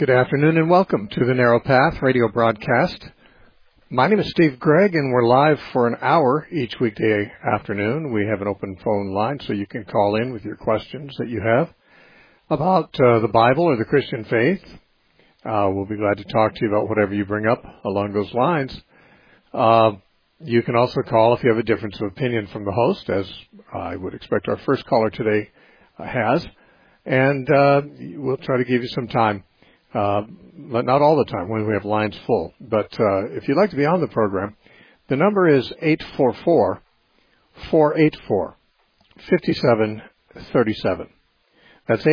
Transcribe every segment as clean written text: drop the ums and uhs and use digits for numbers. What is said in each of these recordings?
Good afternoon and welcome to the Narrow Path radio broadcast. My name is Steve Gregg and we're live for an hour each weekday afternoon. We have an open phone line so you can call in with your questions that you have about the Bible or the Christian faith. We'll be glad to talk to you about whatever you bring up along those lines. You can also call if you have a difference of opinion from the host, as I would expect our first caller today has. And we'll try to give you some time. Not all the time when we have lines full, but if you'd like to be on the program, the number is 844-484-5737. That's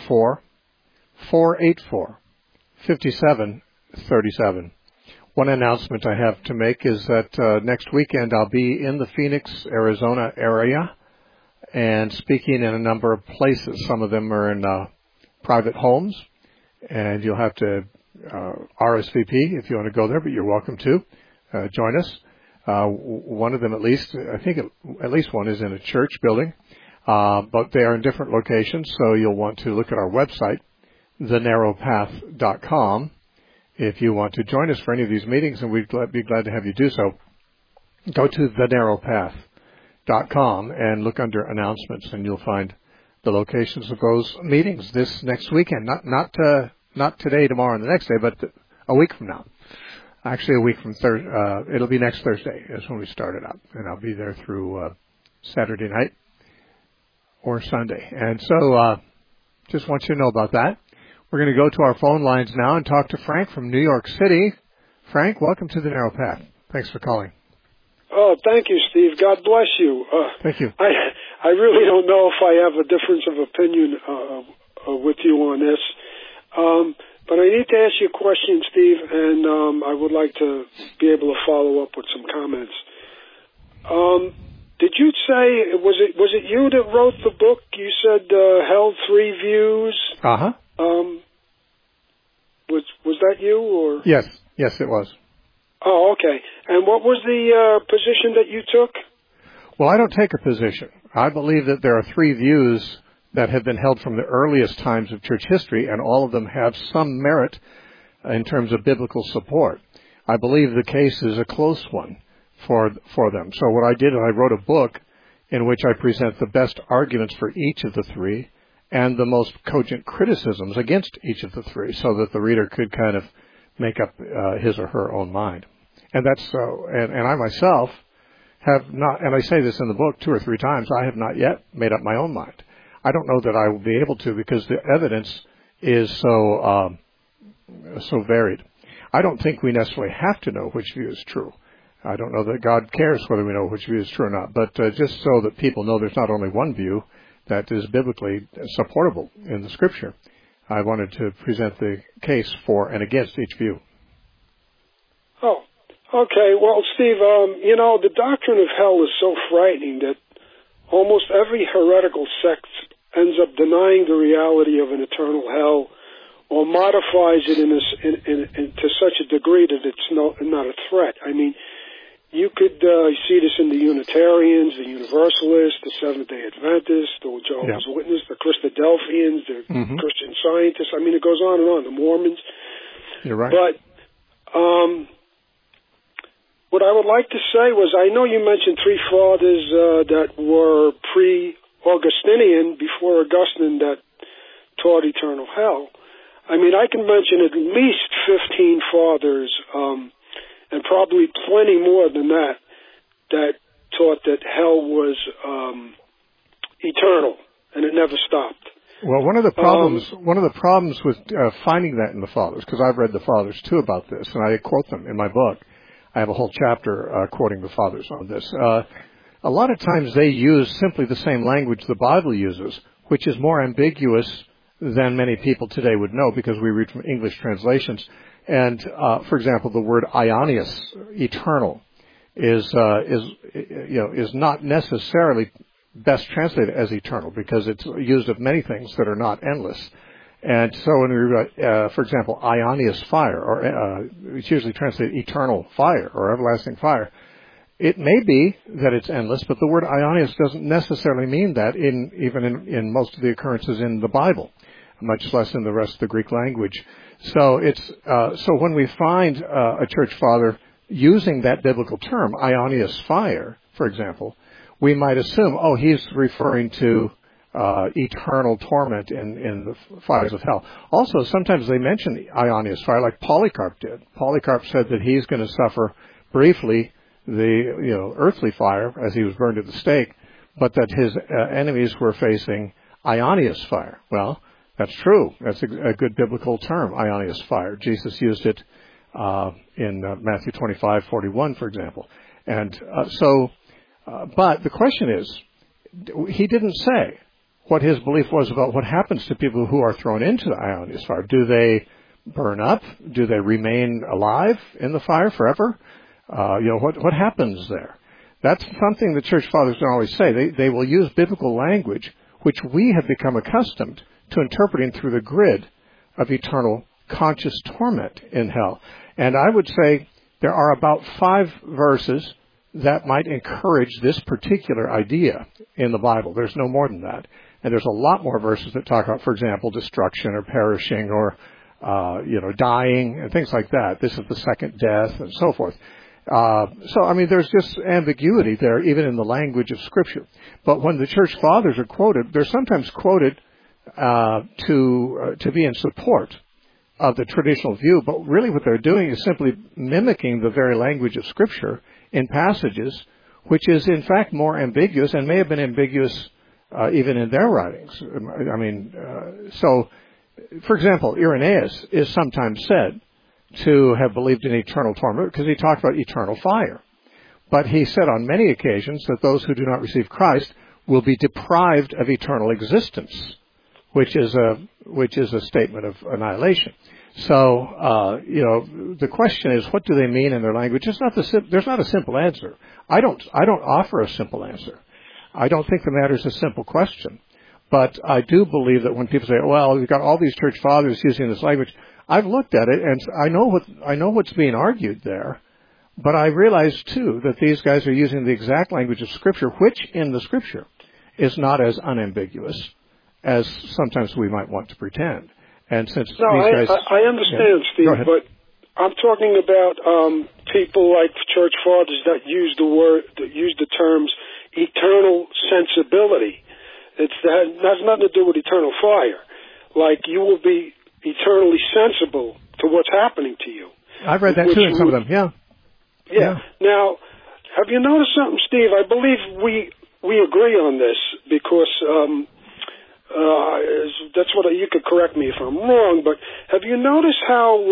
844-484-5737. One announcement I have to make is that next weekend I'll be in the Phoenix, Arizona area and speaking in a number of places. Some of them are in private homes. And you'll have to RSVP if you want to go there, but you're welcome to join us. One of them, at least, I think at least one is in a church building, but they are in different locations, so you'll want to look at our website, thenarrowpath.com, if you want to join us for any of these meetings, and we'd be glad to have you do so. Go to thenarrowpath.com and look under announcements, and you'll find the locations of those meetings this next weekend. Not today, tomorrow, and the next day, but a week from now. Actually, a week from Thursday. It'll be next Thursday is when we start it up, and I'll be there through Saturday night or Sunday. And so, just want you to know about that. We're going to go to our phone lines now and talk to Frank from New York City. Frank, welcome to the Narrow Path. Thanks for calling. Oh, thank you, Steve. God bless you. Thank you. I really don't know if I have a difference of opinion with you on this, but I need to ask you a question, Steve, and I would like to be able to follow up with some comments. Did you say was it you that wrote the book? You said Hell 3 Views. Was that you or? Yes, it was. Oh, okay. And what was the position that you took? Well, I don't take a position. I believe that there are 3 views that have been held from the earliest times of church history, and all of them have some merit in terms of biblical support. I believe the case is a close one for them. So what I did, I wrote a book in which I present the best arguments for each of the 3 and the most cogent criticisms against each of the 3, so that the reader could kind of make up his or her own mind. And that's so. And I myself have not, and I say this in the book 2 or 3 times, I have not yet made up my own mind. I don't know that I will be able to because the evidence is so varied. I don't think we necessarily have to know which view is true. I don't know that God cares whether we know which view is true or not, but just so that people know there's not only one view that is biblically supportable in the Scripture, I wanted to present the case for and against each view. Oh, okay. Well, Steve, the doctrine of hell is so frightening that almost every heretical sect ends up denying the reality of an eternal hell or modifies it to such a degree that it's not a threat. I mean, you could see this in the Unitarians, the Universalists, the Seventh-day Adventists, the Jehovah's Witnesses, the Christadelphians, the Christian Scientists. I mean, it goes on and on, the Mormons. You're right. But what I would like to say was, I know you mentioned 3 fathers that were pre-Augustinian, before Augustine, that taught eternal hell. I mean, I can mention at least 15 fathers, and probably plenty more than that taught that hell was eternal and it never stopped. Well, one of the problems with finding that in the Fathers, because I've read the Fathers too about this, and I quote them in my book. I have a whole chapter quoting the Fathers on this. A lot of times they use simply the same language the Bible uses, which is more ambiguous than many people today would know because we read from English translations. And, for example, the word aionios, eternal, is not necessarily best translated as eternal because it's used of many things that are not endless. And so when we write, for example, aionios fire, or it's usually translated eternal fire or everlasting fire, it may be that it's endless, but the word aionios doesn't necessarily mean that even in most of the occurrences in the Bible, much less in the rest of the Greek language. So so when we find a church father using that biblical term, aionios fire, for example, we might assume, he's referring to eternal torment in the fires of hell. Also, sometimes they mention aionios fire, like Polycarp did. Polycarp said that he's going to suffer briefly the earthly fire as he was burned at the stake, but that his enemies were facing aionios fire. Well, that's true. That's a good biblical term, aionios fire. Jesus used it in Matthew 25:41, for example. And but the question is, he didn't say what his belief was about what happens to people who are thrown into the aionios fire. Do they burn up? Do they remain alive in the fire forever? What happens there? That's something the church fathers don't always say. They will use biblical language, which we have become accustomed to interpreting through the grid of eternal conscious torment in hell. And I would say there are about 5 verses that might encourage this particular idea in the Bible. There's no more than that. And there's a lot more verses that talk about, for example, destruction or perishing or, dying and things like that. This is the second death and so forth. There's just ambiguity there, even in the language of Scripture. But when the church fathers are quoted, they're sometimes quoted to be in support of the traditional view, but really what they're doing is simply mimicking the very language of Scripture in passages, which is in fact more ambiguous and may have been ambiguous even in their writings. For example, Irenaeus is sometimes said to have believed in eternal torment because he talked about eternal fire. But he said on many occasions that those who do not receive Christ will be deprived of eternal existence, which is a statement of annihilation. So, the question is, what do they mean in their language? There's not a simple answer. I don't offer a simple answer. I don't think the matter is a simple question. But I do believe that when people say, well, we've got all these church fathers using this language, I've looked at it and I know what's being argued there. But I realize, too, that these guys are using the exact language of Scripture, which in the Scripture is not as unambiguous as sometimes we might want to pretend. And since these guys... I understand, Steve, but I'm talking about people like church fathers that use the terms eternal sensibility. That has nothing to do with eternal fire. Like, you will be eternally sensible to what's happening to you. I've read that too in some of them, Yeah. Now, have you noticed something, Steve? I believe we agree on this because that's what you could correct me if I'm wrong. But have you noticed how,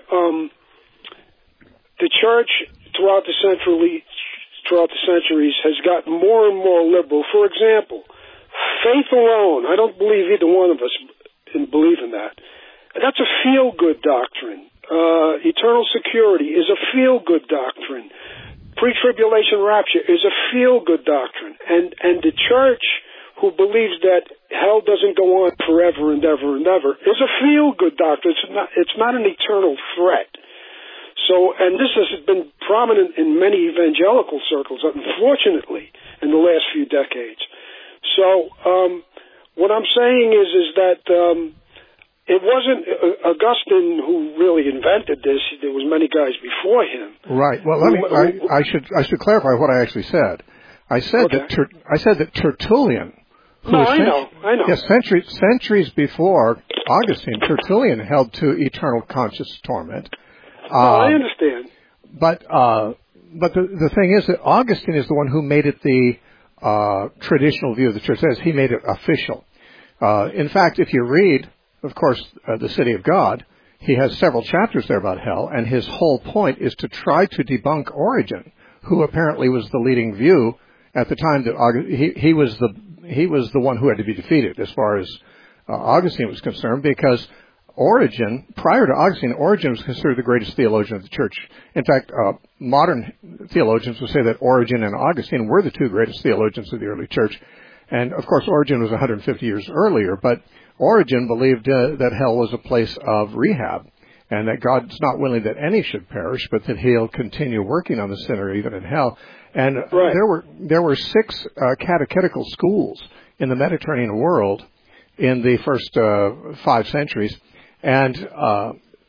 the church throughout the centuries has gotten more and more liberal? For example, faith alone. I don't believe either one of us believe in that. That's a feel-good doctrine. Eternal security is a feel-good doctrine. Pre-tribulation rapture is a feel-good doctrine. And the church who believes that hell doesn't go on forever and ever and ever is a feel-good doctrine. It's not an eternal threat. So, and this has been prominent in many evangelical circles, unfortunately, in the last few decades. So, what I'm saying is that it wasn't Augustine who really invented this. There was many guys before him. Right. Well, I should clarify what I actually said. I said that Tertullian. I know. Yes, centuries before Augustine, Tertullian held to eternal conscious torment. I understand. But the thing is that Augustine is the one who made it the traditional view of the church. That is, he made it official. In fact, if you read, of course, the City of God, he has several chapters there about hell, and his whole point is to try to debunk Origen, who apparently was the leading view at the time that he was the one who had to be defeated as far as Augustine was concerned, because Origen, prior to Augustine, Origen was considered the greatest theologian of the church. In fact, modern theologians would say that Origen and Augustine were the two greatest theologians of the early church. And, of course, Origen was 150 years earlier, but Origen believed that hell was a place of rehab, and that God's not willing that any should perish, but that he'll continue working on the sinner even in hell. And right. There were 6 catechetical schools in the Mediterranean world in the first 5 centuries, and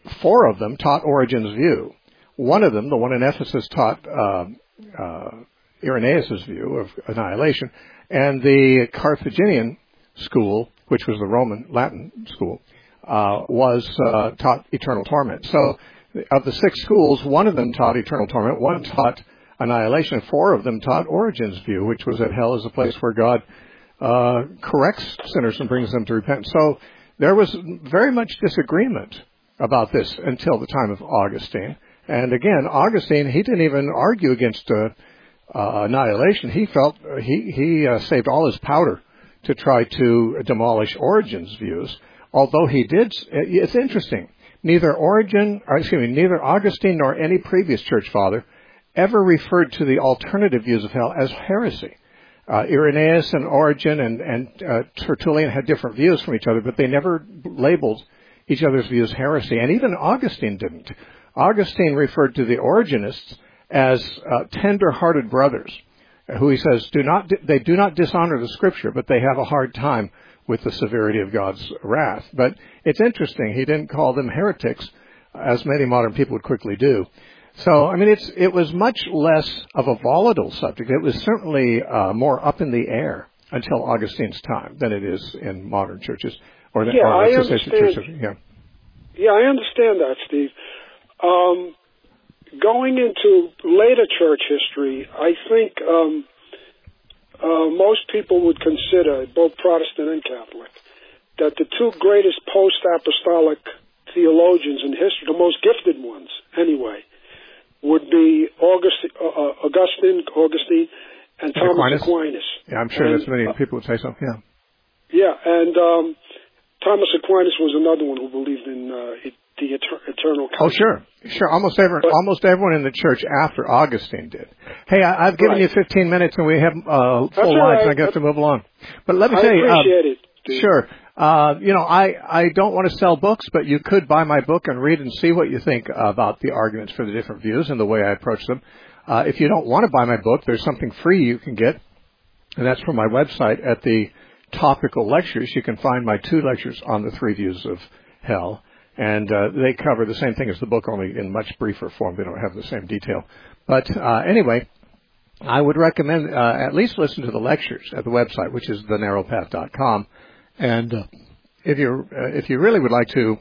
4 of them taught Origen's view. One of them, the one in Ephesus, taught Irenaeus' view of annihilation, and the Carthaginian school, which was the Roman Latin school, was taught eternal torment. So of the 6 schools, one of them taught eternal torment, one taught annihilation, and 4 of them taught Origen's view, which was that hell is a place where God corrects sinners and brings them to repentance. So there was very much disagreement about this until the time of Augustine. And again, Augustine, he didn't even argue against annihilation. He felt he saved all his powder to try to demolish Origen's views. Although he did, it's interesting. Neither Augustine nor any previous church father ever referred to the alternative views of hell as heresy. Irenaeus and Origen and Tertullian had different views from each other, but they never labeled each other's views heresy. And even Augustine didn't. Augustine referred to the Origenists as tender-hearted brothers, who he says they do not dishonor the Scripture, but they have a hard time with the severity of God's wrath. But it's interesting, he didn't call them heretics, as many modern people would quickly do. So, I mean, it was much less of a volatile subject. It was certainly more up in the air until Augustine's time than it is in modern churches. I understand. Yeah, I understand that, Steve. Going into later church history, I think most people would consider, both Protestant and Catholic, that the 2 greatest post-apostolic theologians in history, the most gifted ones anyway, would be Augustine, and Thomas Aquinas. Yeah, I'm sure that's many people would say so, yeah. Yeah, and Thomas Aquinas was another one who believed in the eternal counsel. Oh, sure. Almost everyone in the church after Augustine did. Hey, I've given you 15 minutes, and we have full lines, and I got to move along. But let me tell you, I appreciate it, Steve. Sure. I don't want to sell books, but you could buy my book and read and see what you think about the arguments for the different views and the way I approach them. If you don't want to buy my book, there's something free you can get, and that's from my website at the topical lectures. You can find my 2 lectures on the 3 views of hell, and they cover the same thing as the book, only in much briefer form. They don't have the same detail. But anyway, I would recommend at least listen to the lectures at the website, which is thenarrowpath.com. And if you really would like to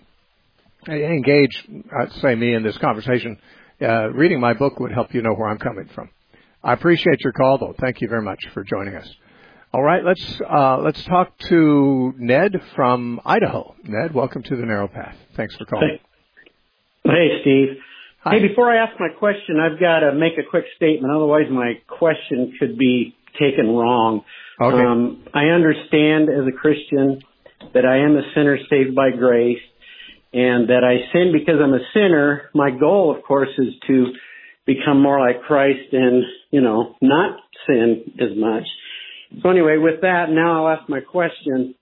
engage, say me, in this conversation, reading my book would help you know where I'm coming from. I appreciate your call, though. Thank you very much for joining us. All right, let's talk to Ned from Idaho. Ned, welcome to the Narrow Path. Thanks for calling. Hey, Steve. Hi. Hey, before I ask my question, I've got to make a quick statement. Otherwise, my question could be taken wrong. Okay. I understand as a Christian that I am a sinner saved by grace, and that I sin because I'm a sinner. My goal, of course, is to become more like Christ and, not sin as much. So anyway, with that, now I'll ask my question.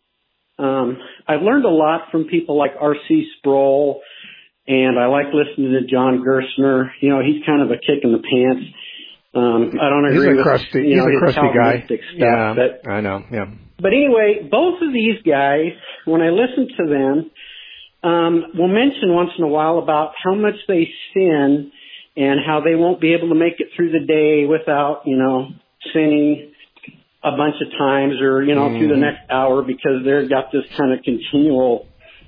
I've learned a lot from people like R.C. Sproul, and I like listening to John Gerstner. He's kind of a kick in the pants. I don't agree with he's a crusty guy. Stuff, yeah, I know. Yeah. But anyway, both of these guys, when I listen to them, will mention once in a while about how much they sin and how they won't be able to make it through the day without, sinning a bunch of times or, through the next hour because they've got this kind of continual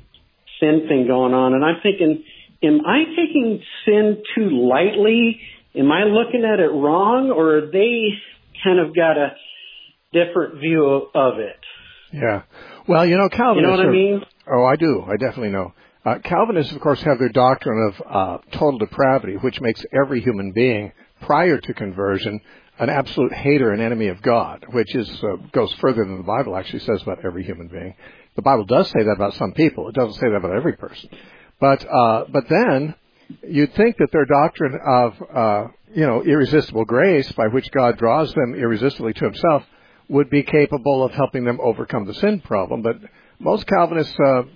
sin thing going on. And I'm thinking, am I taking sin too lightly? Am I looking at it wrong, or are they kind of got a different view of it? Yeah. Well, Calvinists... You know what I mean? Oh, I do. I definitely know. Calvinists, of course, have their doctrine of total depravity, which makes every human being, prior to conversion, an absolute hater and enemy of God, which goes further than the Bible actually says about every human being. The Bible does say that about some people. It doesn't say that about every person. But then you'd think that their doctrine of, irresistible grace, by which God draws them irresistibly to himself, would be capable of helping them overcome the sin problem. But most Calvinists,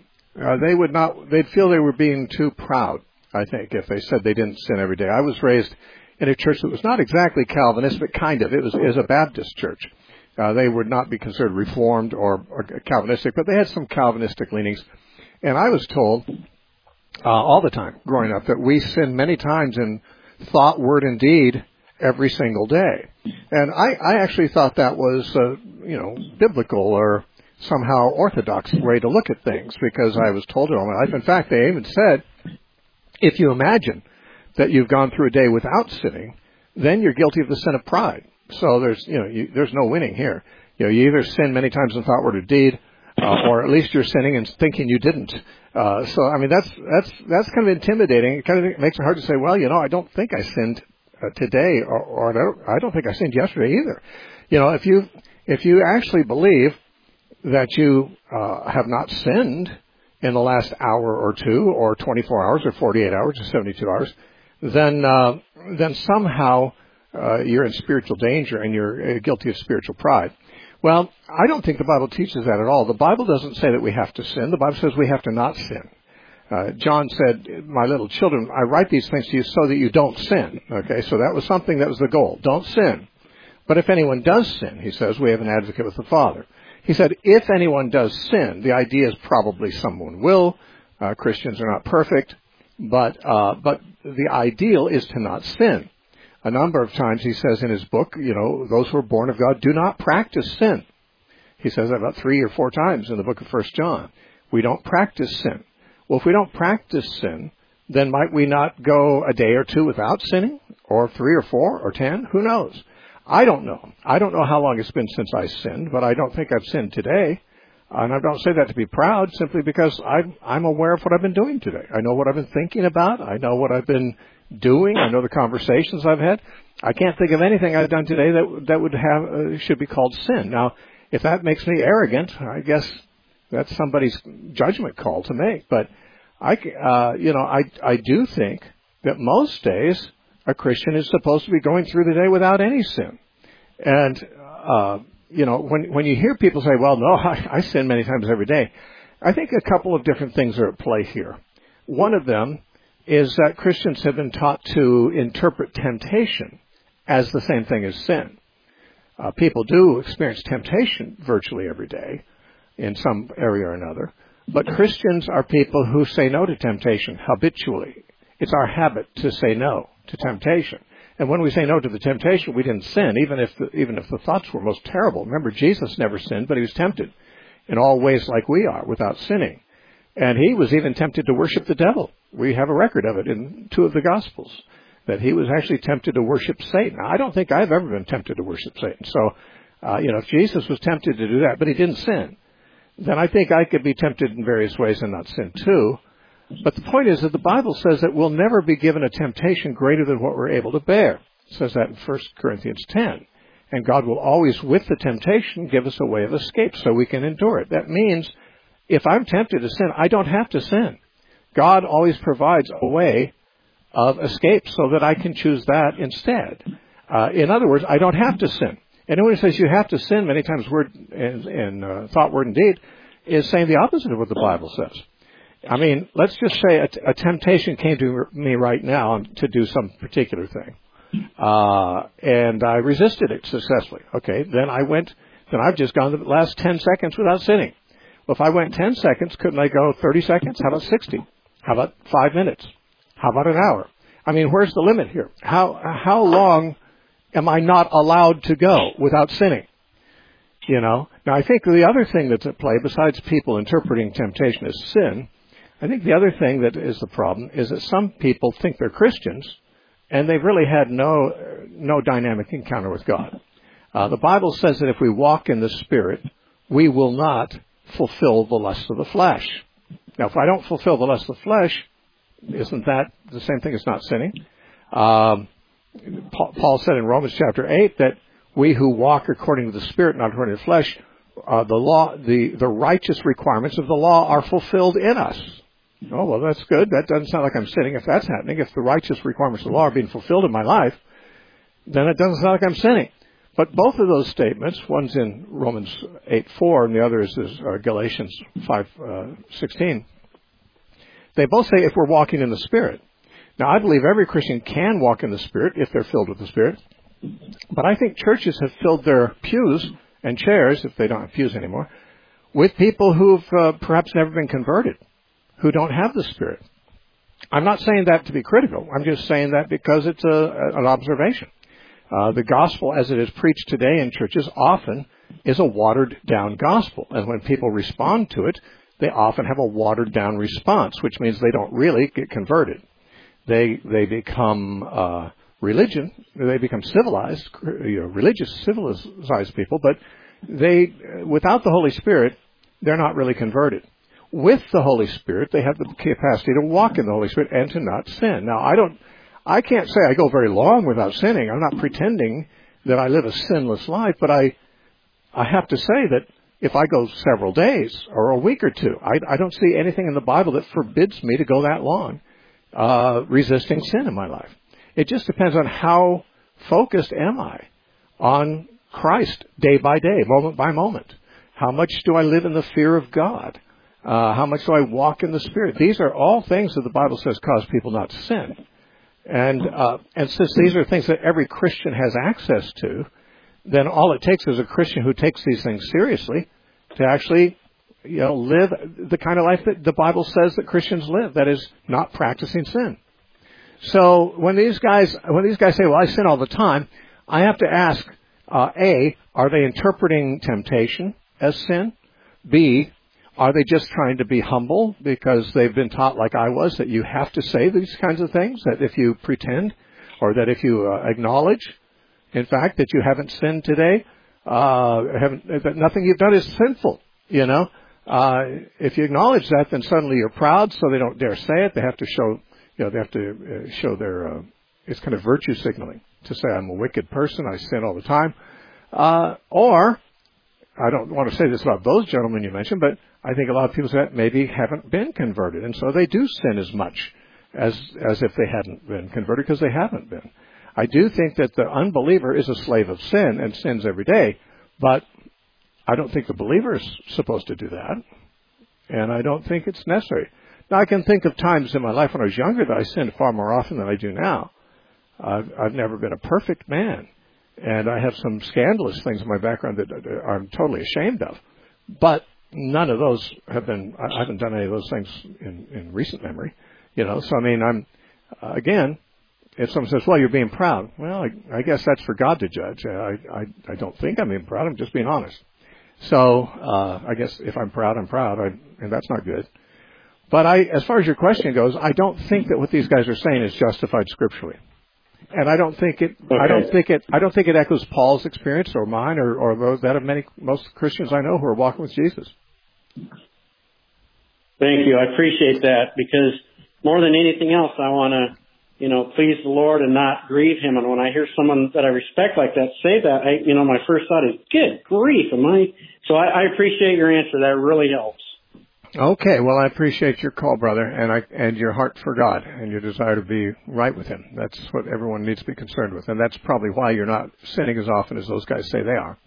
they'd feel they were being too proud, I think, if they said they didn't sin every day. I was raised in a church that was not exactly Calvinist, but kind of. It was a Baptist church. They would not be considered Reformed or Calvinistic, but they had some Calvinistic leanings. And I was told all the time growing up, that we sin many times in thought, word, and deed every single day. And I actually thought that was, biblical or somehow orthodox way to look at things, because I was told it all my life. In fact, they even said, if you imagine that you've gone through a day without sinning, then you're guilty of the sin of pride. So there's no winning here. You either sin many times in thought, word, or deed, or at least you're sinning and thinking you didn't. So I mean, that's kind of intimidating. It kind of makes it hard to say, well, I don't think I sinned today, or I don't think I sinned yesterday either. If you actually believe that you have not sinned in the last hour or two, or 24 hours, or 48 hours, or 72 hours, then somehow you're in spiritual danger and you're guilty of spiritual pride. Well, I don't think the Bible teaches that at all. The Bible doesn't say that we have to sin. The Bible says we have to not sin. John said, my little children, I write these things to you so that you don't sin. Okay, so that was something that was the goal. Don't sin. But if anyone does sin, he says, we have an advocate with the Father. He said, if anyone does sin, the idea is probably someone will. Christians are not perfect, but the ideal is to not sin. A number of times he says in his book, those who are born of God do not practice sin. He says that about 3 or 4 times in the book of 1 John. We don't practice sin. Well, if we don't practice sin, then might we not go a day or 2 without sinning? Or 3 or 4 or 10? Who knows? I don't know. I don't know how long it's been since I sinned, but I don't think I've sinned today. And I don't say that to be proud, simply because I'm aware of what I've been doing today. I know what I've been thinking about. I know what I've been doing. I know the conversations I've had. I can't think of anything I've done today that would should be called sin. Now, if that makes me arrogant, I guess that's somebody's judgment call to make. But I do think that most days a Christian is supposed to be going through the day without any sin. And when you hear people say, well, no, I sin many times every day, I think a couple of different things are at play here. One of them is that Christians have been taught to interpret temptation as the same thing as sin. People do experience temptation virtually every day in some area or another, but Christians are people who say no to temptation habitually. It's our habit to say no to temptation. And when we say no to the temptation, we didn't sin, even if the thoughts were most terrible. Remember, Jesus never sinned, but he was tempted in all ways like we are, without sinning. And he was even tempted to worship the devil. We have a record of it in 2 of the Gospels, that he was actually tempted to worship Satan. Now, I don't think I've ever been tempted to worship Satan. So, if Jesus was tempted to do that, but he didn't sin, then I think I could be tempted in various ways and not sin too. But the point is that the Bible says that we'll never be given a temptation greater than what we're able to bear. It says that in 1 Corinthians 10. And God will always, with the temptation, give us a way of escape so we can endure it. That means if I'm tempted to sin, I don't have to sin. God always provides a way of escape so that I can choose that instead. In other words, I don't have to sin. Anyone who says you have to sin many times in thought, word, and deed is saying the opposite of what the Bible says. I mean, let's just say a temptation came to me right now to do some particular thing. And I resisted it successfully. Okay, then I've just gone the last 10 seconds without sinning. Well, if I went 10 seconds, couldn't I go 30 seconds? How about 60? How about 5 minutes? How about an hour? I mean, where's the limit here? How long am I not allowed to go without sinning? Now I think the other thing that's at play, besides people interpreting temptation as sin, I think the other thing that is the problem is that some people think they're Christians and they've really had no dynamic encounter with God. The Bible says that if we walk in the Spirit, we will not fulfill the lust of the flesh. Now, if I don't fulfill the lust of the flesh, isn't that the same thing as not sinning? Paul said in Romans chapter 8 that we who walk according to the Spirit, not according to the flesh, the righteous requirements of the law are fulfilled in us. Oh, well, that's good. That doesn't sound like I'm sinning. If that's happening, if the righteous requirements of the law are being fulfilled in my life, then it doesn't sound like I'm sinning. But both of those statements, one's in Romans 8:4 and the other is Galatians 5:16. They both say if we're walking in the Spirit. Now, I believe every Christian can walk in the Spirit if they're filled with the Spirit. But I think churches have filled their pews and chairs, if they don't have pews anymore, with people who've perhaps never been converted, who don't have the Spirit. I'm not saying that to be critical. I'm just saying that because it's an observation. The gospel as it is preached today in churches often is a watered-down gospel. And when people respond to it, they often have a watered-down response, which means they don't really get converted. They become religion. They become civilized, religious, civilized people. But without the Holy Spirit, they're not really converted. With the Holy Spirit, they have the capacity to walk in the Holy Spirit and to not sin. Now, I can't say I go very long without sinning. I'm not pretending that I live a sinless life, but I have to say that if I go several days or a week or two, I don't see anything in the Bible that forbids me to go that long resisting sin in my life. It just depends on how focused am I on Christ day by day, moment by moment. How much do I live in the fear of God? How much do I walk in the Spirit? These are all things that the Bible says cause people not to sin. And since these are things that every Christian has access to, then all it takes is a Christian who takes these things seriously to actually, live the kind of life that the Bible says that Christians live, that is, not practicing sin. So when these guys say, well, I sin all the time, I have to ask, A, are they interpreting temptation as sin? B, are they just trying to be humble because they've been taught, like I was, that you have to say these kinds of things, that if you pretend or that if you acknowledge, in fact, that you haven't sinned today, that nothing you've done is sinful, If you acknowledge that, then suddenly you're proud, so they don't dare say it. They have to show, they have to show their, it's kind of virtue signaling to say, I'm a wicked person, I sin all the time. Or, I don't want to say this about those gentlemen you mentioned, but I think a lot of people say that maybe haven't been converted, and so they do sin as much as if they hadn't been converted, because they haven't been. I do think that the unbeliever is a slave of sin and sins every day, but I don't think the believer is supposed to do that, and I don't think it's necessary. Now, I can think of times in my life when I was younger that I sinned far more often than I do now. I've never been a perfect man, and I have some scandalous things in my background that I'm totally ashamed of, but none of those have been, I haven't done any of those things in recent memory, so I mean, again, if someone says, well, you're being proud, well, I guess that's for God to judge. I don't think I'm being proud, I'm just being honest. So, I guess if I'm proud, I'm proud, and that's not good. But as far as your question goes, I don't think that what these guys are saying is justified scripturally. And I don't think it, okay. I don't think it echoes Paul's experience or mine or that of most Christians I know who are walking with Jesus. Thank you. I appreciate that, because more than anything else, I want to, please the Lord and not grieve Him. And when I hear someone that I respect like that say that, my first thought is, good grief, So I appreciate your answer. That really helps. Okay, well, I appreciate your call, brother, and your heart for God and your desire to be right with Him. That's what everyone needs to be concerned with, and that's probably why you're not sinning as often as those guys say they are.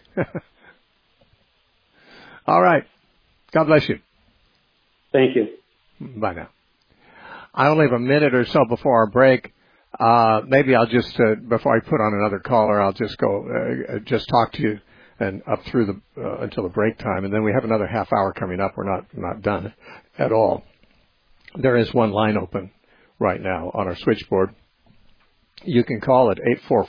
All right. God bless you. Thank you. Bye now. I only have a minute or so before our break. Maybe I'll just, before I put on another caller, I'll just go, just talk to you and up through until the break time. And then we have another half hour coming up. We're not done at all. There is one line open right now on our switchboard. You can call it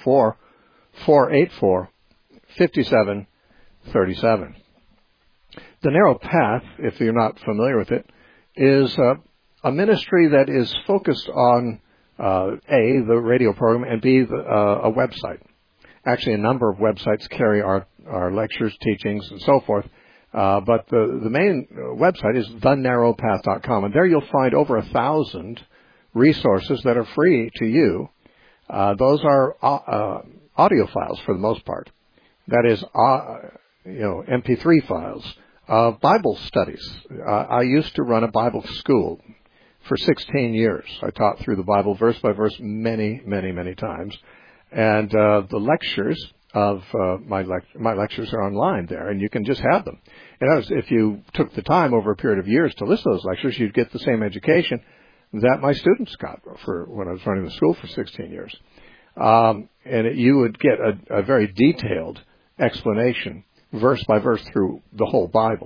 844-484-5737. The Narrow Path, if you're not familiar with it, is a ministry that is focused on A, the radio program, and B, a website. Actually, a number of websites carry our lectures, teachings, and so forth. But the main website is thenarrowpath.com, and there you'll find over 1,000 resources that are free to you. Those are audio files for the most part. That is, MP3 files of Bible studies. I used to run a Bible school for 16 years. I taught through the Bible verse by verse many, many, many times. And the lectures of my lectures are online there, and you can just have them. And if you took the time over a period of years to listen to those lectures, you'd get the same education that my students got for when I was running the school for 16 years. And you would get a very detailed explanation, verse by verse, through the whole Bible,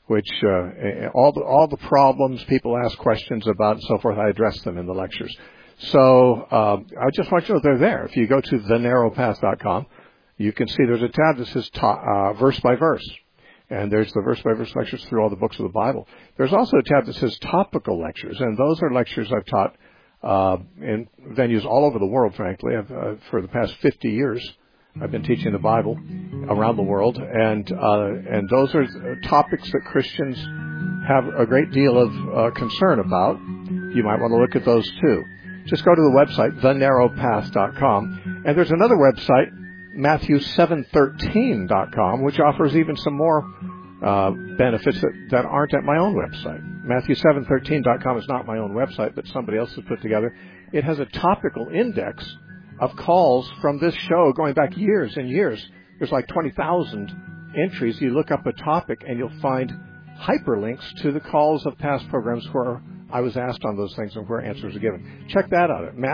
which all the problems people ask questions about and so forth, I address them in the lectures. So I just want you to know they're there. If you go to thenarrowpath.com, you can see there's a tab that says verse by verse. And there's the verse-by-verse lectures through all the books of the Bible. There's also a tab that says topical lectures, and those are lectures I've taught in venues all over the world, frankly. For the past 50 years, I've been teaching the Bible around the world, and those are topics that Christians have a great deal of concern about. You might want to look at those, too. Just go to the website, thenarrowpath.com, and there's another website, Matthew713.com, which offers even some more benefits that aren't at my own website. Matthew713.com is not my own website, but somebody else has put together. It has a topical index of calls from this show going back years and years. There's like 20,000 entries. You look up a topic and you'll find hyperlinks to the calls of past programs where I was asked on those things and where answers are given. Check that out at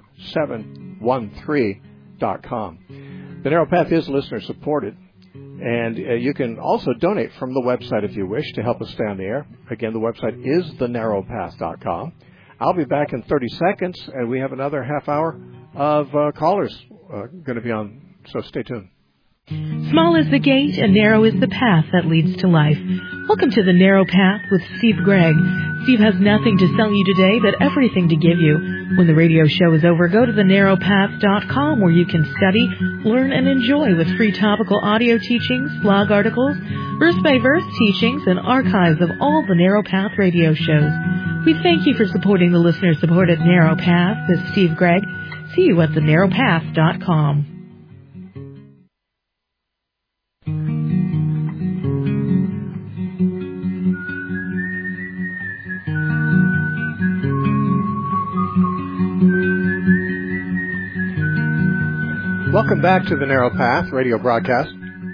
Matthew713.com. The Narrow Path is listener supported, and you can also donate from the website if you wish to help us stay on the air. Again, the website is thenarrowpath.com. I'll be back in 30 seconds, and we have another half hour of callers going to be on, so stay tuned. Small is the gate and narrow is the path that leads to life. Welcome to The Narrow Path with Steve Gregg. Steve has nothing to sell you today, but everything to give you. When the radio show is over, go to thenarrowpath.com where you can study, learn, and enjoy with free topical audio teachings, blog articles, verse-by-verse teachings, and archives of all the Narrow Path radio shows. We thank you for supporting the listener-supported Narrow Path with Steve Gregg. See you at thenarrowpath.com. Welcome back to the Narrow Path radio broadcast.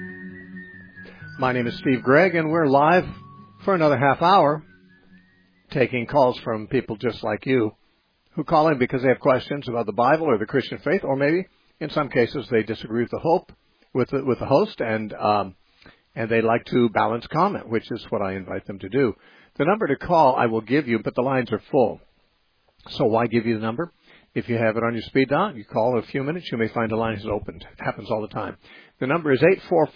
My name is Steve Gregg, and we're live for another half hour, taking calls from people just like you who call in because they have questions about the Bible or the Christian faith, or maybe in some cases they disagree with the host, and they'd like to balance comment, which is what I invite them to do. The number to call I will give you, but the lines are full. So why give you the number? If you have it on your speed dial, you call in a few minutes, you may find a line has opened. It happens all the time. The number is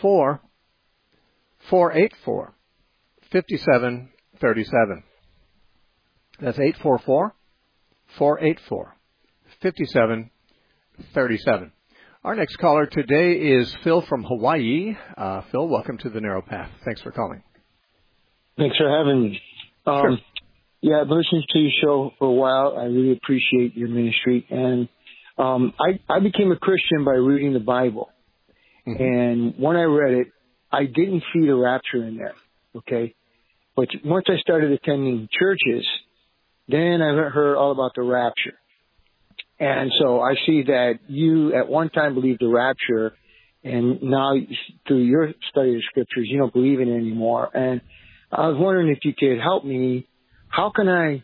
844-484-5737. That's 844-484-5737. Our next caller today is Phil from Hawaii. Phil, welcome to the Narrow Path. Thanks for calling. Thanks for having me. Sure. Yeah, I've listened to your show for a while. I really appreciate your ministry. And I became a Christian by reading the Bible. Mm-hmm. And when I read it, I didn't see the rapture in there, okay? But once I started attending churches, then I heard all about the rapture. And so I see that you at one time believed the rapture, and now through your study of scriptures, you don't believe in it anymore. And I was wondering if you could help me. How can I,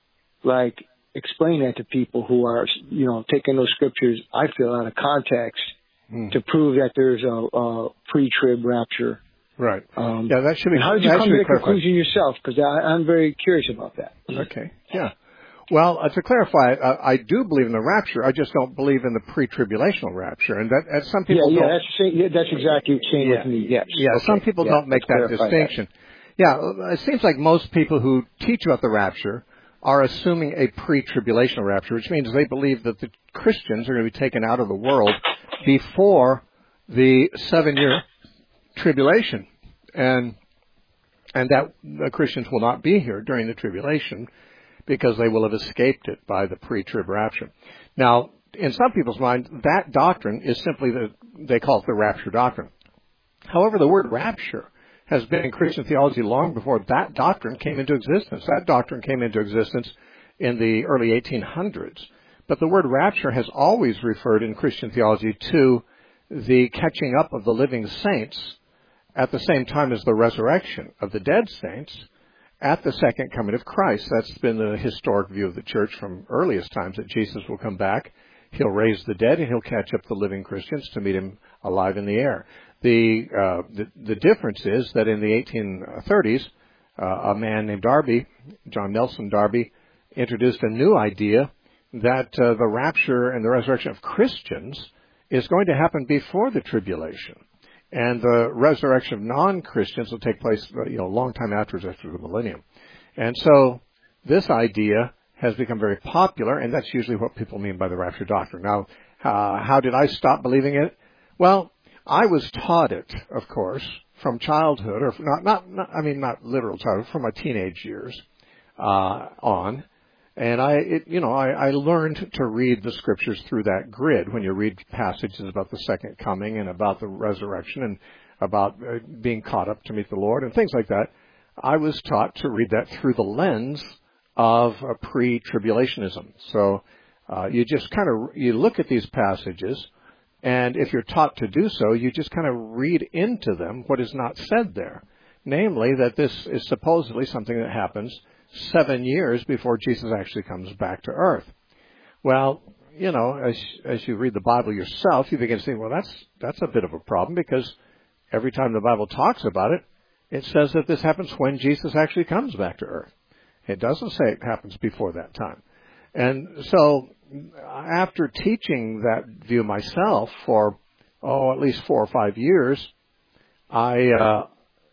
explain that to people who are, taking those scriptures, I feel, out of context to prove that there's a pre-trib rapture? Right. That should be. How did you come to the conclusion yourself? Because I'm very curious about that. Okay. Yeah. Well, to clarify, I do believe in the rapture. I just don't believe in the pre-tribulational rapture, and that some people. That's exactly the same with me. Yes. Yeah. Okay. Some people don't make that distinction. That. Yeah, it seems like most people who teach about the rapture are assuming a pre-tribulational rapture, which means they believe that the Christians are going to be taken out of the world before the 7-year tribulation, and that the Christians will not be here during the tribulation because they will have escaped it by the pre-trib rapture. Now, in some people's mind, that doctrine is simply they call it the rapture doctrine. However, the word rapture has been in Christian theology long before that doctrine came into existence. That doctrine came into existence in the early 1800s. But the word rapture has always referred in Christian theology to the catching up of the living saints at the same time as the resurrection of the dead saints at the second coming of Christ. That's been the historic view of the church from earliest times, that Jesus will come back, he'll raise the dead, and he'll catch up the living Christians to meet him alive in the air. The difference is that in the 1830s, a man named Darby, John Nelson Darby, introduced a new idea that the rapture and the resurrection of Christians is going to happen before the tribulation. And the resurrection of non-Christians will take place, a long time after the millennium. And so this idea has become very popular, and that's usually what people mean by the rapture doctrine. Now, how did I stop believing it? Well, I was taught it, of course, from childhood, or not literal childhood, from my teenage years on. And I learned to read the scriptures through that grid. When you read passages about the second coming and about the resurrection and about being caught up to meet the Lord and things like that, I was taught to read that through the lens of pre-tribulationism. So you just you look at these passages, and if you're taught to do so, you just kind of read into them what is not said there. Namely, that this is supposedly something that happens 7 years before Jesus actually comes back to earth. Well, as you read the Bible yourself, you begin to think, well, that's a bit of a problem, because every time the Bible talks about it, it says that this happens when Jesus actually comes back to earth. It doesn't say it happens before that time. And so after teaching that view myself for, at least 4 or 5 years, I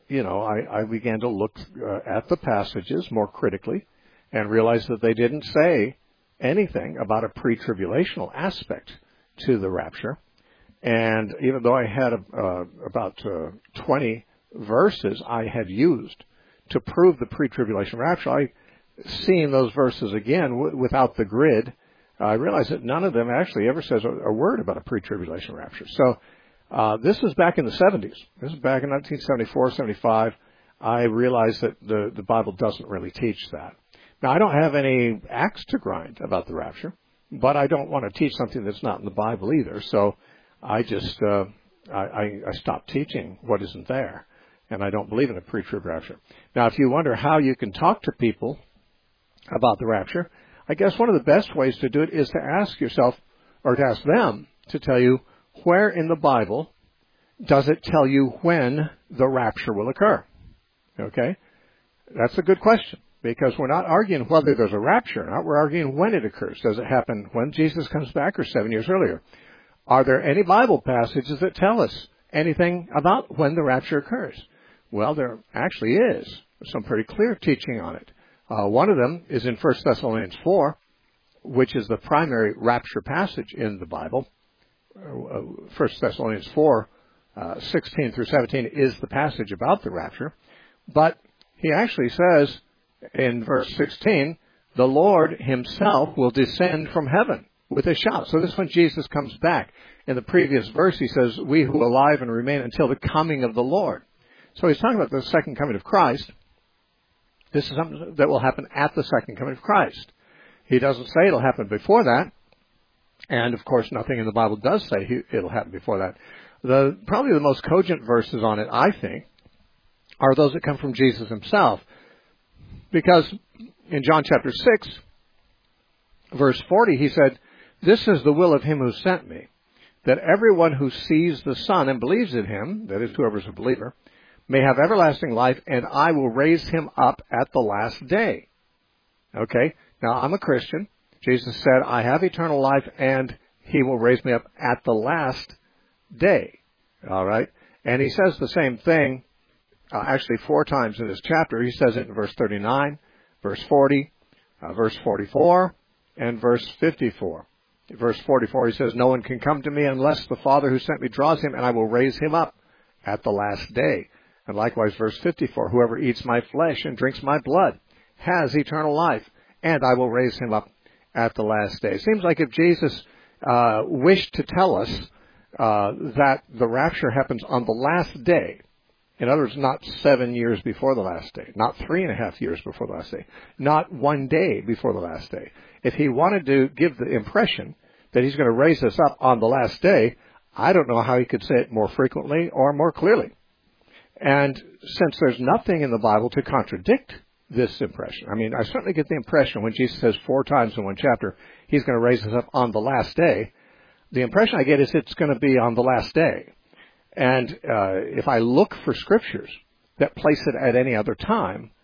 began to look at the passages more critically and realized that they didn't say anything about a pre-tribulational aspect to the rapture. And even though I had about 20 verses I had used to prove the pre-tribulation rapture, I seeing those verses again without the grid, I realized that none of them actually ever says a word about a pre-tribulation rapture. So this was back in the 70s. This is back in 1974, 75. I realized that the Bible doesn't really teach that. Now, I don't have any axe to grind about the rapture, but I don't want to teach something that's not in the Bible either. So I just I stopped teaching what isn't there, and I don't believe in a pre-trib rapture. Now, if you wonder how you can talk to people about the rapture, I guess one of the best ways to do it is to ask yourself, or to ask them to tell you, where in the Bible does it tell you when the rapture will occur? Okay? That's a good question, because we're not arguing whether there's a rapture or not. We're arguing when it occurs. Does it happen when Jesus comes back or 7 years earlier? Are there any Bible passages that tell us anything about when the rapture occurs? Well, there actually is. There's some pretty clear teaching on it. One of them is in 1 Thessalonians 4, which is the primary rapture passage in the Bible. 1 Thessalonians 4, 16 through 17 is the passage about the rapture. But he actually says in verse 16, the Lord himself will descend from heaven with a shout. So this is when Jesus comes back. In the previous verse, he says, we who are alive and remain until the coming of the Lord. So he's talking about the second coming of Christ. This is something that will happen at the second coming of Christ. He doesn't say it'll happen before that. And, of course, nothing in the Bible does say it'll happen before that. Probably the most cogent verses on it, I think, are those that come from Jesus himself. Because in John chapter 6, verse 40, he said, this is the will of him who sent me, that everyone who sees the Son and believes in him, that is, whoever is a believer, may have everlasting life, and I will raise him up at the last day. Okay? Now, I'm a Christian. Jesus said, I have eternal life, and he will raise me up at the last day. All right? And he says the same thing, actually 4 times in this chapter. He says it in verse 39, verse 40, verse 44, and verse 54. In verse 44, he says, no one can come to me unless the Father who sent me draws him, and I will raise him up at the last day. And likewise, verse 54, whoever eats my flesh and drinks my blood has eternal life, and I will raise him up at the last day. It seems like if Jesus wished to tell us that the rapture happens on the last day, in other words, not 7 years before the last day, not 3.5 years before the last day, not 1 day before the last day. If he wanted to give the impression that he's going to raise us up on the last day, I don't know how he could say it more frequently or more clearly. And since there's nothing in the Bible to contradict this impression, I mean, I certainly get the impression when Jesus says 4 times in one chapter, he's going to raise us up on the last day, the impression I get is it's going to be on the last day. And if I look for scriptures that place it at any other time,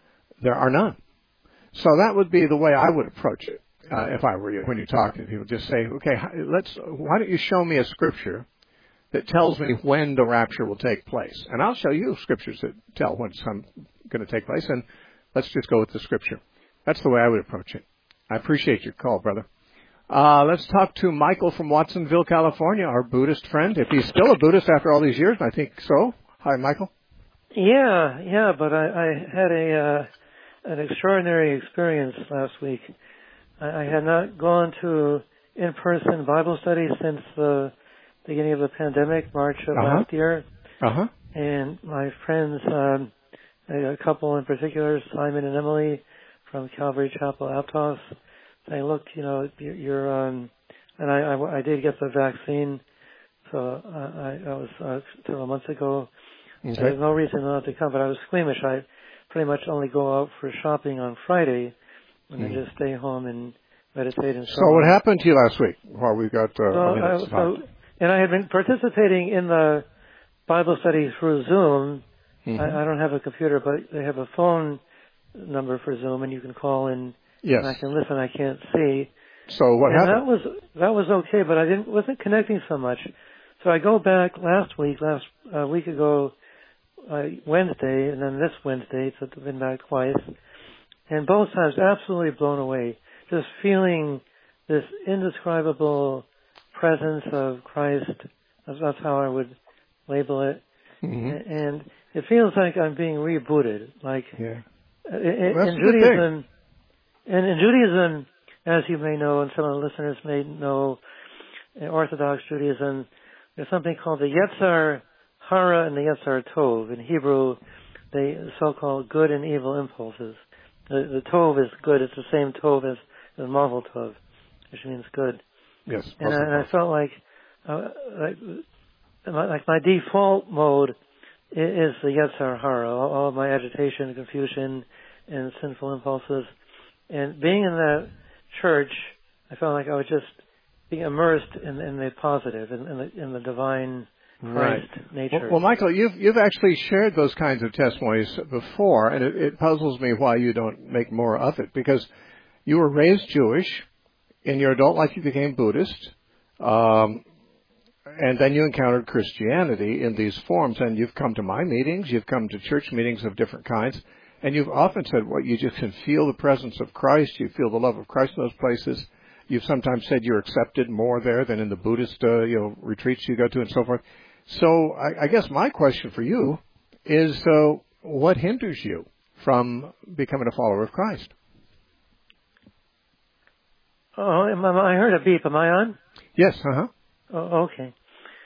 there are none. So that would be the way I would approach it if I were you. When you talk to people, just say, okay, why don't you show me a scripture that tells me when the rapture will take place? And I'll show you scriptures that tell when it's going to take place, and let's just go with the scripture. That's the way I would approach it. I appreciate your call, brother. Let's talk to Michael from Watsonville, California, our Buddhist friend. If he's still a Buddhist after all these years, I think so. Hi, Michael. Yeah, but I had an extraordinary experience last week. I had not gone to in-person Bible study since the beginning of the pandemic, March of last year. And my friends, a couple in particular, Simon and Emily from Calvary Chapel, Aptos, saying, look, you're and I did get the vaccine, so I was several months ago. Okay. There's no reason not to come, but I was squeamish. I pretty much only go out for shopping on Friday, and then just stay home and meditate and so on. What happened to you last week while we got and I had been participating in the Bible study through Zoom. I don't have a computer, but they have a phone number for Zoom, and you can call in. Yes. And I can listen. I can't see. So what happened? That was okay, but I wasn't connecting so much. So I go back last week ago, Wednesday, and then this Wednesday. So I've been back twice, and both times absolutely blown away. Just feeling this indescribable presence of Christ. That's how I would label it. And it feels like I'm being rebooted. Like in Judaism. And in Judaism, as you may know, and some of the listeners may know, in Orthodox Judaism, there's something called the Yetzar Hara and the Yetzar Tov. In Hebrew, the so-called good and evil impulses. The Tov is good. It's the same Tov as the Mazel Tov, which means good. Yes. And I felt like my default mode is the Yetzar Hara, all of my agitation, confusion, and sinful impulses. And being in that church, I felt like I was just being immersed in the positive, in the divine Christ nature. Well, Michael, you've actually shared those kinds of testimonies before, and it puzzles me why you don't make more of it, because you were raised Jewish. In your adult life, you became Buddhist, and then you encountered Christianity in these forms, and you've come to my meetings, you've come to church meetings of different kinds, and you've often said, you just can feel the presence of Christ, you feel the love of Christ in those places. You've sometimes said you're accepted more there than in the Buddhist retreats you go to and so forth. So I guess my question for you is, what hinders you from becoming a follower of Christ? Oh, I heard a beep. Am I on? Yes, Oh, okay.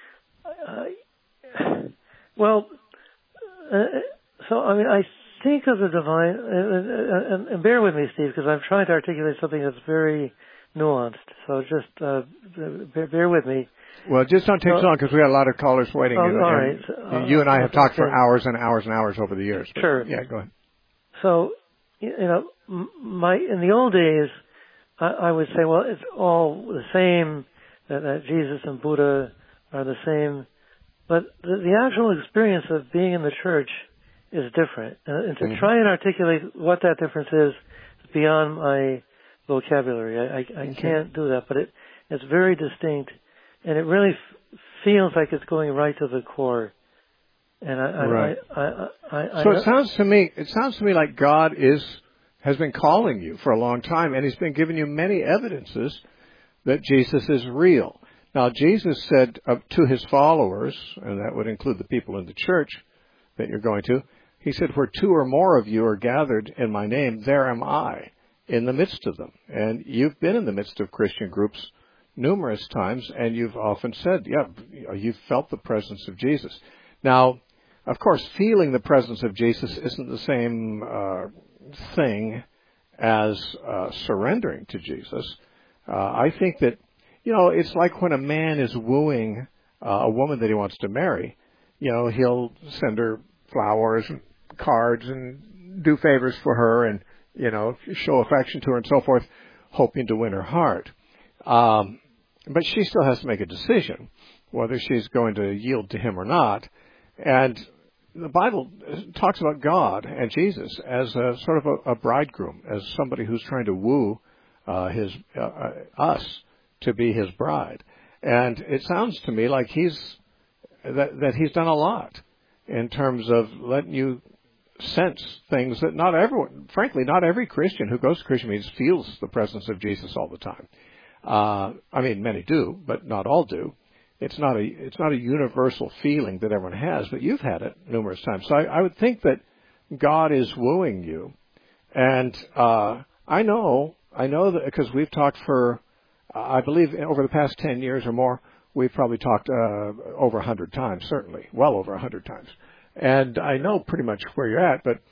I think of the divine, and bear with me, Steve, because I'm trying to articulate something that's very nuanced. So just bear with me. Well, just don't take so long, because we got a lot of callers waiting. All right. You and I have talked for hours and hours and hours over the years. Sure. Yeah, go ahead. So, in the old days, I would say, well, it's all the same, that Jesus and Buddha are the same. But the actual experience of being in the church is different. And to try and articulate what that difference is beyond my vocabulary. I can't do that, but it's very distinct, and it really feels like it's going right to the core. And So it sounds to me like God has been calling you for a long time, and He's been giving you many evidences that Jesus is real. Now, Jesus said to His followers, and that would include the people in the church that you're going to, He said, where two or more of you are gathered in my name, there am I in the midst of them. And you've been in the midst of Christian groups numerous times, and you've often said, you've felt the presence of Jesus. Now, of course, feeling the presence of Jesus isn't the same thing as surrendering to Jesus. I think that, it's like when a man is wooing a woman that he wants to marry. He'll send her flowers and cards and do favors for her and, show affection to her and so forth, hoping to win her heart. But she still has to make a decision whether she's going to yield to him or not. And the Bible talks about God and Jesus as a sort of a bridegroom, as somebody who's trying to woo us to be his bride. And it sounds to me like he's done a lot in terms of letting you sense things that not everyone, frankly, not every Christian who goes to Christian meetings feels the presence of Jesus all the time. I mean, many do, but not all do. It's not a universal feeling that everyone has, but you've had it numerous times. So I would think that God is wooing you. And I know that because we've talked for, I believe over the past 10 years or more, we've probably talked over 100 times, certainly, well over 100 times. And I know pretty much where you're at, but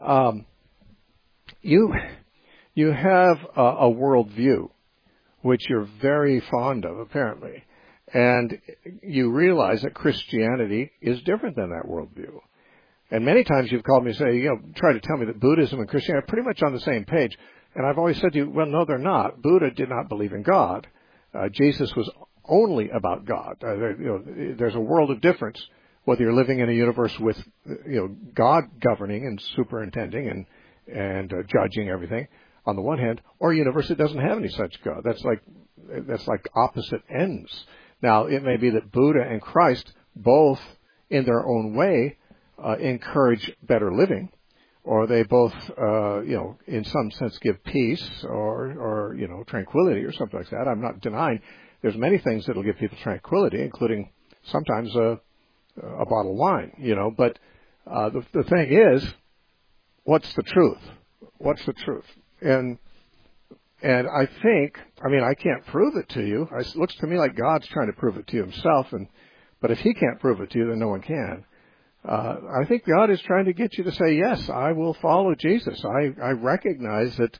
you have a worldview, which you're very fond of, apparently. And you realize that Christianity is different than that worldview. And many times you've called me and say, try to tell me that Buddhism and Christianity are pretty much on the same page. And I've always said to you, well, no, they're not. Buddha did not believe in God. Jesus was only about God. There's a world of difference whether you're living in a universe with, God governing and superintending and judging everything on the one hand, or a universe that doesn't have any such God. That's like opposite ends. Now, it may be that Buddha and Christ both, in their own way, encourage better living, or they both, in some sense give peace or tranquility or something like that. I'm not denying there's many things that will give people tranquility, including sometimes a bottle of wine, But the thing is, what's the truth? What's the truth? And I think, I can't prove it to you. It looks to me like God's trying to prove it to you himself. But if he can't prove it to you, then no one can. I think God is trying to get you to say, yes, I will follow Jesus. I recognize that,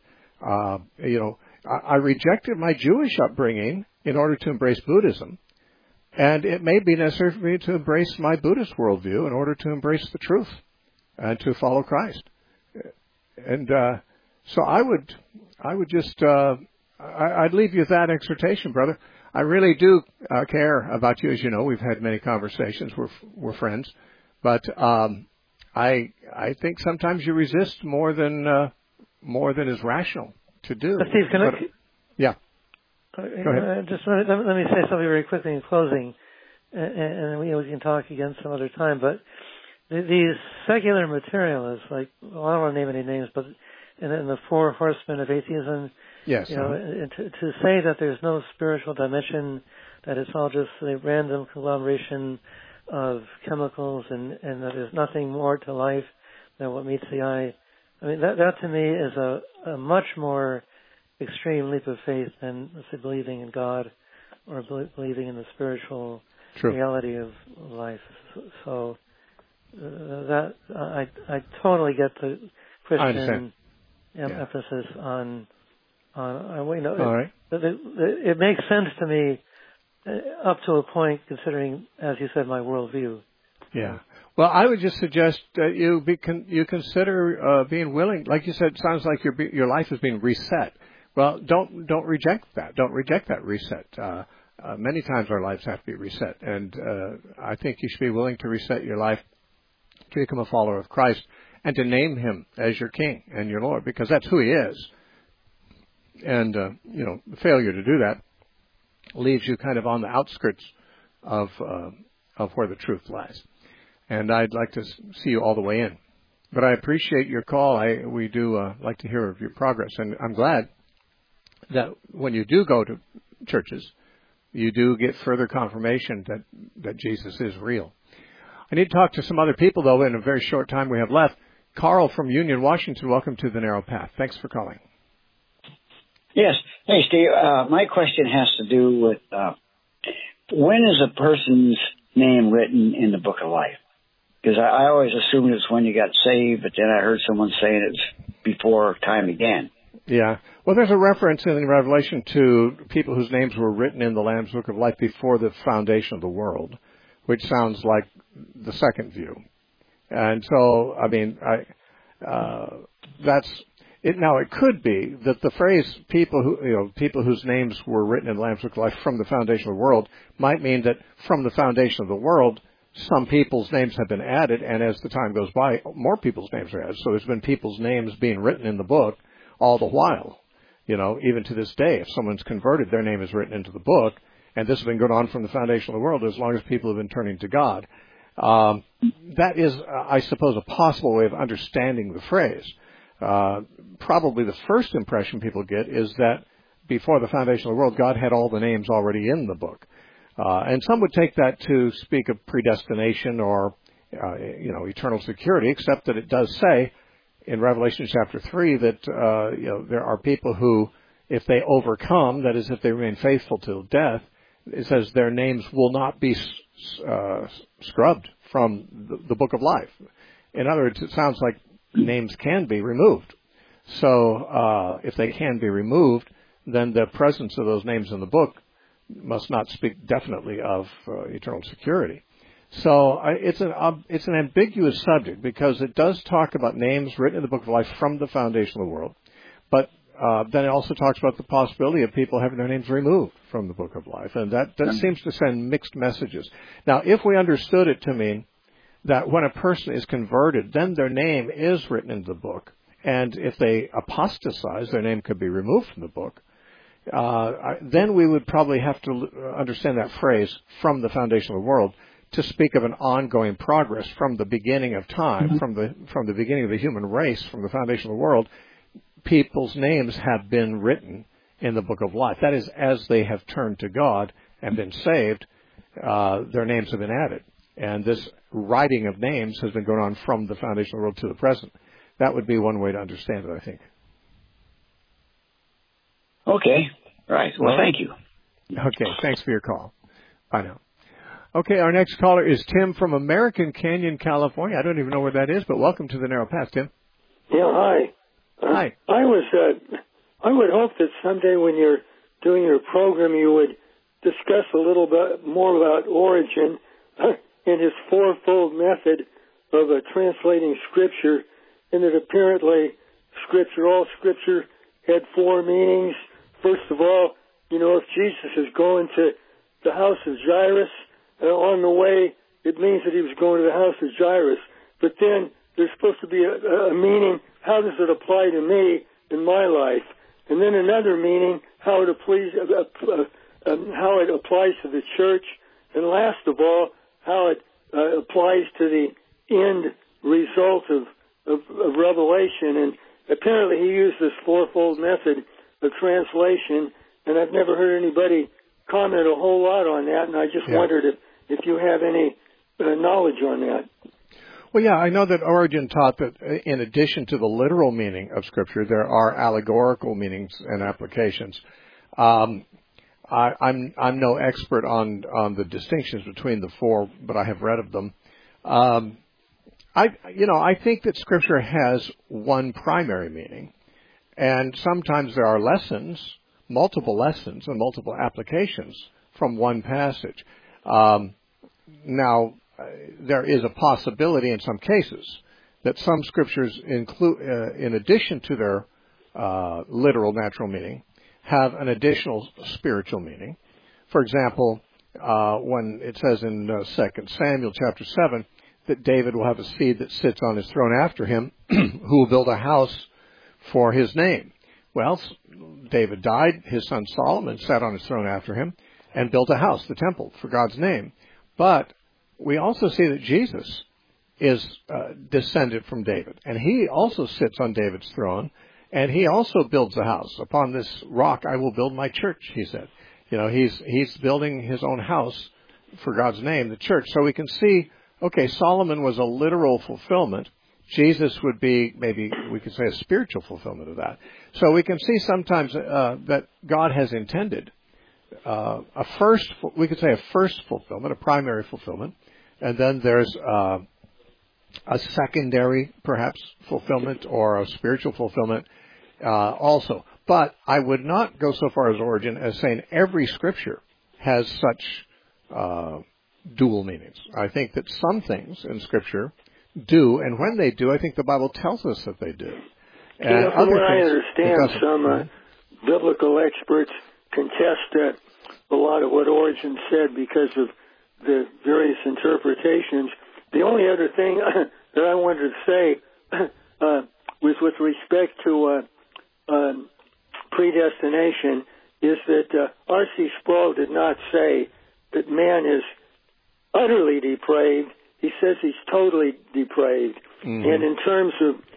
I rejected my Jewish upbringing in order to embrace Buddhism. And it may be necessary for me to embrace my Buddhist worldview in order to embrace the truth and to follow Christ. And so I would just, I'd leave you with that exhortation, brother. I really do care about you. As you know, we've had many conversations. We're friends. But I think sometimes you resist more than is rational to do. Steve, yeah. Go ahead. Just let me say something very quickly in closing, and we can talk again some other time. But these secular materialists, I don't want to name any names, but and the four horsemen of atheism, yes, to say that there's no spiritual dimension, that it's all just a random conglomeration of chemicals, and that there's nothing more to life than what meets the eye. That to me is a much more extreme leap of faith than, let's say, believing in God or believing in the spiritual reality of life. So that I totally get the Christian emphasis on all right. It makes sense to me up to a point, considering, as you said, my worldview. Yeah. Well, I would just suggest that you consider being willing. Like you said, it sounds like your life is being reset. Well, don't reject that. Don't reject that reset. Many times our lives have to be reset, and I think you should be willing to reset your life to become a follower of Christ and to name him as your King and your Lord, because that's who he is. And the failure to do that leaves you kind of on the outskirts of where the truth lies. And I'd like to see you all the way in. But I appreciate your call. We do like to hear of your progress, and I'm glad that when you do go to churches, you do get further confirmation that Jesus is real. I need to talk to some other people, though, in a very short time we have left. Carl from Union, Washington, welcome to The Narrow Path. Thanks for calling. Yes. Hey, Steve, my question has to do with when is a person's name written in the Book of Life? Because I always assumed it's when you got saved, but then I heard someone saying it's before time began. Yeah. Well, there's a reference in Revelation to people whose names were written in the Lamb's Book of Life before the foundation of the world, which sounds like the second view. And so, that's it. Now, it could be that the phrase people whose names were written in the Lamb's Book of Life from the foundation of the world might mean that from the foundation of the world, some people's names have been added, and as the time goes by, more people's names are added. So there's been people's names being written in the book all the while. Even to this day, if someone's converted, their name is written into the book, and this has been going on from the foundation of the world as long as people have been turning to God. That is, I suppose, a possible way of understanding the phrase. Probably the first impression people get is that before the foundation of the world, God had all the names already in the book. And some would take that to speak of predestination or, eternal security, except that it does say in Revelation chapter 3 that, there are people who, if they overcome, that is, if they remain faithful till death, it says their names will not be scrubbed from the book of life. In other words, it sounds like names can be removed. So, if they can be removed, then the presence of those names in the book must not speak definitely of eternal security. So it's an ambiguous subject because it does talk about names written in the book of life from the foundation of the world, but then it also talks about the possibility of people having their names removed from the book of life, and that seems to send mixed messages. Now, if we understood it to mean that when a person is converted, then their name is written into the book, and if they apostatize, their name could be removed from the book, then we would probably have to understand that phrase, from the foundation of the world, to speak of an ongoing progress from the beginning of time, from the beginning of the human race, from the foundation of the world. People's names have been written in the book of life. That is, as they have turned to God and been saved, their names have been added. And this writing of names has been going on from the foundation of the world to the present. That would be one way to understand it, I think. Okay. Right. Well, thank you. Okay. Thanks for your call. Bye now. Okay. Our next caller is Tim from American Canyon, California. I don't even know where that is, but welcome to the Narrow Path, Tim. Yeah. Hi. Hi. I would hope that someday when you're doing your program, you would discuss a little bit more about Origen and his fourfold method of translating Scripture, and that apparently all Scripture had four meanings. First of all, if Jesus is going to the house of Jairus, on the way, it means that he was going to the house of Jairus. But then there's supposed to be a meaning, how does it apply to me in my life? And then another meaning, how it applies to the church. And last of all, how it applies to the end result of Revelation. And apparently he used this fourfold method of translation, and I've never heard anybody comment a whole lot on that, and I just wondered if you have any knowledge on that. Well, yeah, I know that Origen taught that in addition to the literal meaning of Scripture, there are allegorical meanings and applications. I'm no expert on the distinctions between the four, but I have read of them. I think that Scripture has one primary meaning, and sometimes there are multiple lessons and multiple applications from one passage. Now, there is a possibility in some cases that some Scriptures include, in addition to their literal natural meaning, have an additional spiritual meaning. For example, when it says in 2 Samuel chapter 7 that David will have a seed that sits on his throne after him who will build a house for his name. Well, David died, his son Solomon sat on his throne after him and built a house, the temple, for God's name. But we also see that Jesus is descended from David, and he also sits on David's throne, and he also builds a house. Upon this rock I will build my church, he said. He's building his own house for God's name, the church. So we can see, okay, Solomon was a literal fulfillment. Jesus would be, maybe we could say, a spiritual fulfillment of that. So we can see sometimes that God has intended a first fulfillment, a primary fulfillment, and then there's a secondary, perhaps, fulfillment or a spiritual fulfillment also. But I would not go so far as Origen as saying every Scripture has such dual meanings. I think that some things in Scripture do, and when they do, I think the Bible tells us that they do. And from what I understand, some biblical experts contest a lot of what Origen said because of the various interpretations. The only other thing that I wanted to say was with respect to predestination is that R.C. Sproul did not say that man is utterly depraved. He says he's totally depraved. Mm-hmm. And in terms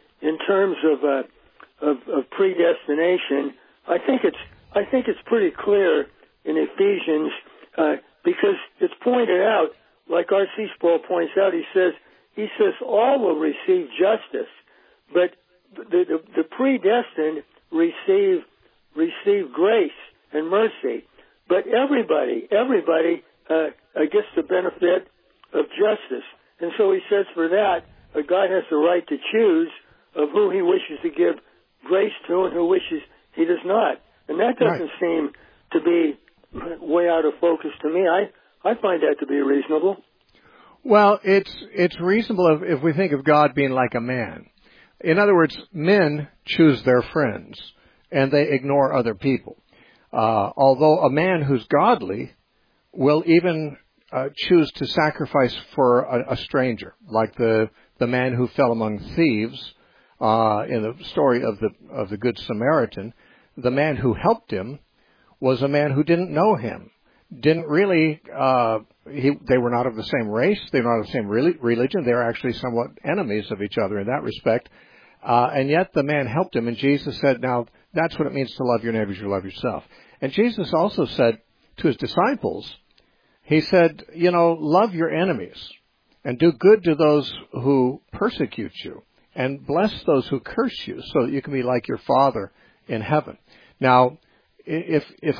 of predestination, I think it's pretty clear in Ephesians because it's pointed out, like R.C. Sproul points out. He says all will receive justice, but the predestined receive grace and mercy. But everybody gets the benefit of justice. And so he says for that, God has the right to choose of who he wishes to give grace to and who wishes he does not. And that doesn't seem to be way out of focus to me. I find that to be reasonable. Well, it's reasonable if we think of God being like a man. In other words, men choose their friends, and they ignore other people. Although a man who's godly will even choose to sacrifice for a stranger, like the man who fell among thieves in the story of the Good Samaritan. The man who helped him was a man who didn't know him, didn't really. They were not of the same race. They were not of the same religion. They were actually somewhat enemies of each other in that respect. And yet the man helped him, and Jesus said, "Now that's what it means to love your neighbor as you love yourself." And Jesus also said to his disciples, he said, love your enemies and do good to those who persecute you and bless those who curse you so that you can be like your Father in heaven. Now, if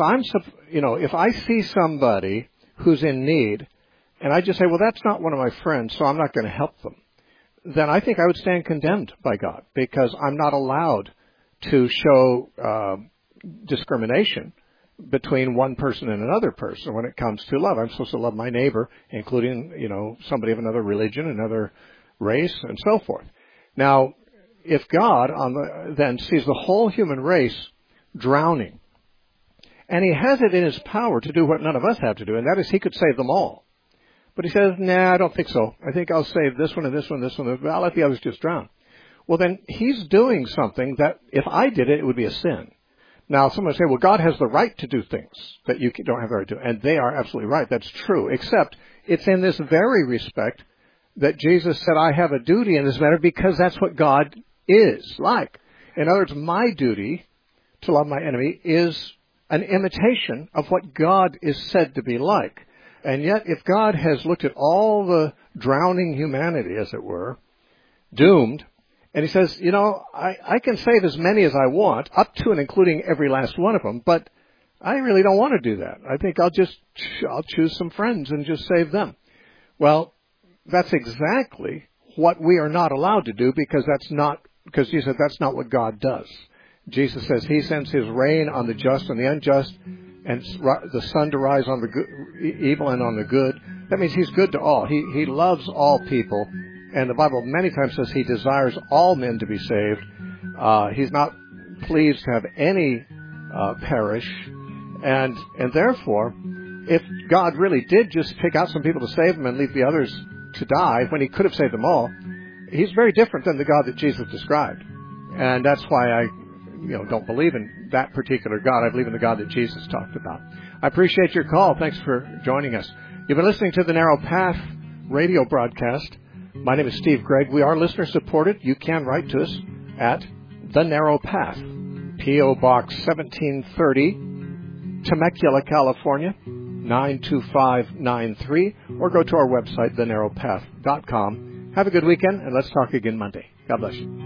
I see somebody who's in need and I just say, well, that's not one of my friends, so I'm not going to help them, then I think I would stand condemned by God because I'm not allowed to show discrimination between one person and another person when it comes to love. I'm supposed to love my neighbor, including, somebody of another religion, another race, and so forth. Now, if God then sees the whole human race drowning, and he has it in his power to do what none of us have to do, and that is he could save them all. But he says, I don't think so. I think I'll save this one and this one and this one. I'll let the others just drown. Well, then he's doing something that if I did it, it would be a sin. Now, someone would say, well, God has the right to do things that you don't have the right to do. And they are absolutely right. That's true. Except it's in this very respect that Jesus said, I have a duty in this matter because that's what God is like. In other words, my duty to love my enemy is an imitation of what God is said to be like. And yet, if God has looked at all the drowning humanity, as it were, doomed, and he says, I can save as many as I want, up to and including every last one of them, but I really don't want to do that. I think I'll choose some friends and just save them. Well, that's exactly what we are not allowed to do because Jesus said that's not what God does. Jesus says he sends his rain on the just and the unjust, and the sun to rise on the good, evil and on the good. That means he's good to all. He loves all people. And the Bible many times says he desires all men to be saved. He's not pleased to have any perish. And therefore, if God really did just pick out some people to save them and leave the others to die when he could have saved them all, he's very different than the God that Jesus described. And that's why I don't believe in that particular God. I believe in the God that Jesus talked about. I appreciate your call. Thanks for joining us. You've been listening to the Narrow Path radio broadcast. My name is Steve Gregg. We are listener supported. You can write to us at The Narrow Path, P.O. Box 1730, Temecula, California, 92593, or go to our website, thenarrowpath.com. Have a good weekend, and let's talk again Monday. God bless you.